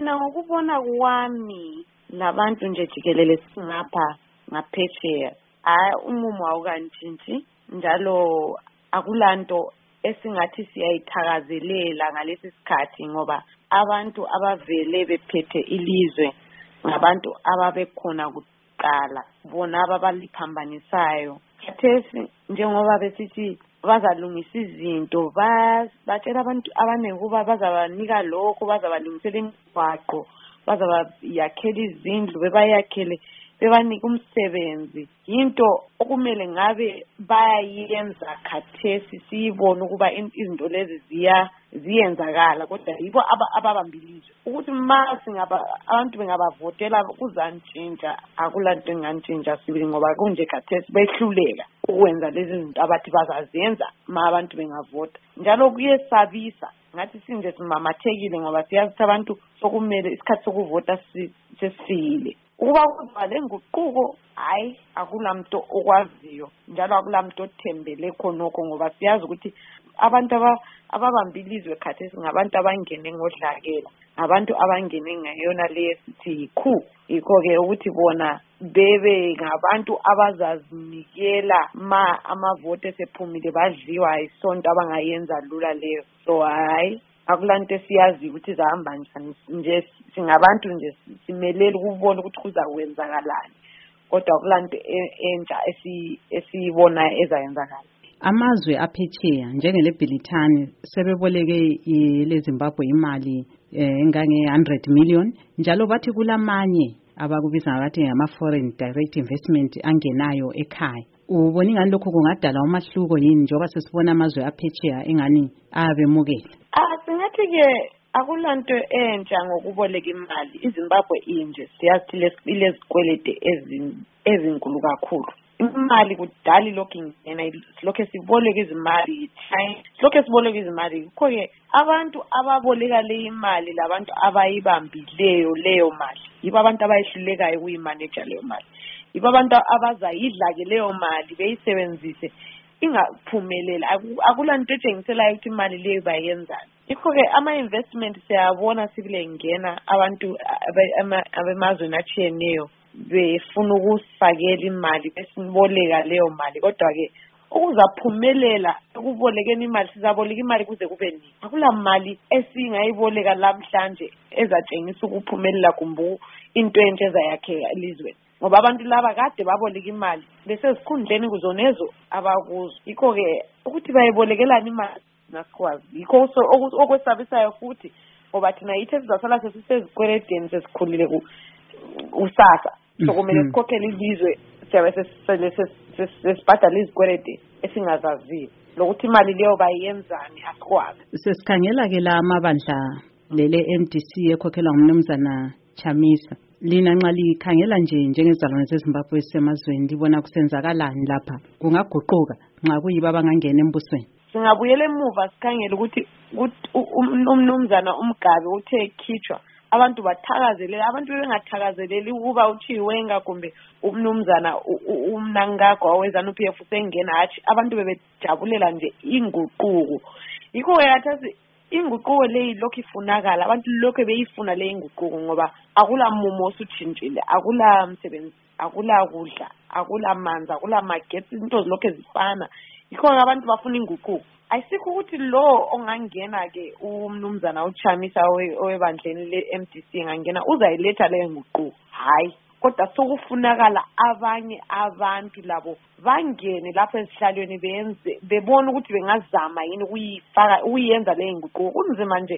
Ngokubona kwami labantu nje jikelele singapha ngaphesheya umumo awukantshintshi njalo akulanto esingathi siyayithakazelela ngalesi sikhathi ngoba abantu abavele bephethe ilizwe ngabantu ababekhona kuqala bona ababaliphambanisayo khathesi njengoba besithi bazalungisa izinto batshela abantu abaningi ukuba bazabanika lokho bazabalungisela imigwaqo bazabayakhela izindlu bebayakhele bebanika umsebenzi into okumele ngabe bayayenza khathesi siyibone ukuba izinto lezi ziyenzakala kodwa yibo ababambilizwe ukuthi abantu bengabavotela kuzantshintsha akulanto engantshintsha sibili ngoba kunje khathesi behluleka ukwenza lezi zinto abathi bazazenza abantu bengavota njalo kuyesabisa ngathi sinje simamathekile ngoba siyazi abantu sokumele isikhathi sokuvota sesifile ukuba kuba lenguquko hayi akulamuntu okwaziyo njalo akulamuntu othembele khonokho ngoba siyazi ukuthi abantu ababambilizwe khathesi ngabantu abangene ngodlakela abantu abangene ngayona le sithi yikho-ke ukuthi bona bebe ngabantu abazazinikela amavoti esephumile badliwa isonto abangayenza lula leyo so hayi akulanto esiyazi ukuthi izahamba njani nje singabantu nje simelele ukubona ukuthi kuzakwenzakalani kodwa akulanto entsha esiyibona ezayenzakala. Amazwe aphetsheya njengelebhilithani sebeboleke leZimbabwe imali engange-100 million njalo bathi kulamanye abakubiza ngathi ngama-foreign direct investment angenayo ekhaya. Ubona ingani lokho kungadala umahluko yini njengoba sesibona amazwe aphetsheya engani ayabemukela? Singathi-ke akulanto entsha ngokuboleka imali. iZimbabwe inje siyazi ilezikwelede ezinkulu kakhulu. Imali kudala lokhu ingena lokho siboleka izimali lokho siboleka izimali kho-ke abantu ababoleka le imali labantu abayibambileyo leyo mali yibo abantu abayihlulekayo ukuyimaneja leyo mali yibo abantu abazayidla-ke leyo mali beyisebenzise ingaphumelela akulanto etshengiselayo ukuthi imali leyo bayenzani yikho-ke ama-investment siyabona sibile ngena abantu abemazweni atshiyeneyo befuna ukusifakela imali besiboleka leyo mali kodwa-ke ukuzaphumelela ukubolekeni imali sizaboleka imali kuze kube nini akula mali esingayiboleka lamhlanje ezatshengisa ukuphumelela kumbe into entsha ezayakheka elizweni ngoba abantu laba kade baboleka imali besezikhundleni kuzonezo abakuzo yikho-ke ukuthi bayibolekelani imali nasikwazi yikho okwesabisayo futhi ngoba thina yithe sizasala sesisezikweledeni sesikhulile usasa sokumele sikhokhele ilizwe siyabe sesibhadala izikwelede esingazaziyo lokuthi imali leyo bayenzani asikwazi. Sesikhangela-ke la amabandla lele MDC ekhokhelwa ngumnumzana Chamisa lina nxa likhangela nje njengezizalwane zeZimbabwe ezisemazweni libona kusenzakalani lapha kungaguquka nxa kuyiba abangangena embusweni? Singabuyela emuva sikhangele ukuthi umnumzana uMgabe uthe ekhitshwa abantu bathakazelele abantu bengathakazeleli ukuba uThiwenga kumbe umnumzana uMnangagwa oweZANU-PF usengena hatshi abantu bebejabulela nje inguquko yikho-ke khathesi inguquko leyi lokhu ifunakala abantu lokhu beyifuna le inguquko ngoba akula mumo osutshintshile akula msebenzi akula kudla akula manzi akula magetsi into zilokhu ezifana yikho-ke abantu bafuna inguquko ayisikho ukuthi lo ongangena-ke umnumzana uChamisa owebandleni le-MDC engangena uzayiletha leyo nguquko hayi kodwa sokufunakala abanye abantu labo bangene lapho ezihlalweni bebona ukuthi bengazama yini ukuyenza leyo nguquko kunzima nje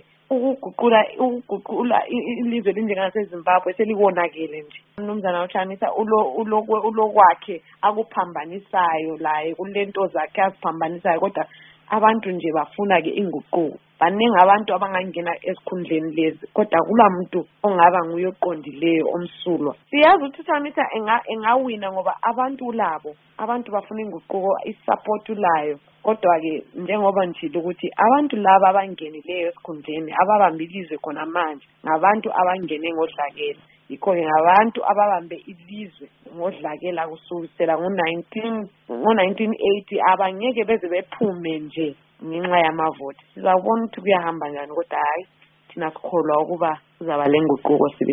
ukuguqula ilizwe linjengaseZimbabwe selibonakele nje umnumzana uChamisa ulokwakhe akuphambanisayo laye kulento zakhe aziphambanisayo kodwa abantu nje bafuna-ke inguquko baningi abantu abangangena esikhundleni lezi kodwa kula muntu ongaba nguye oqondileyo omsulwa siyazi ukuthi Chamisa engawina ngoba abantu bafuna inguquko isupport ulayo kodwa-ke njengoba njilo ukuthi abantu laba abangenileyo esikhundleni ababambilizwe khona manje ngabantu abangene ngodlakela yikho-ke ngabantu ababambe ilizwe ngodlakela kusukisela ngo-1980 abangeke beze bephume nje ngenxa yamavoti sizabona ukuthi kuyahamba njani kodwa hayi thina sikholwa ukuba kuzaba lenguquko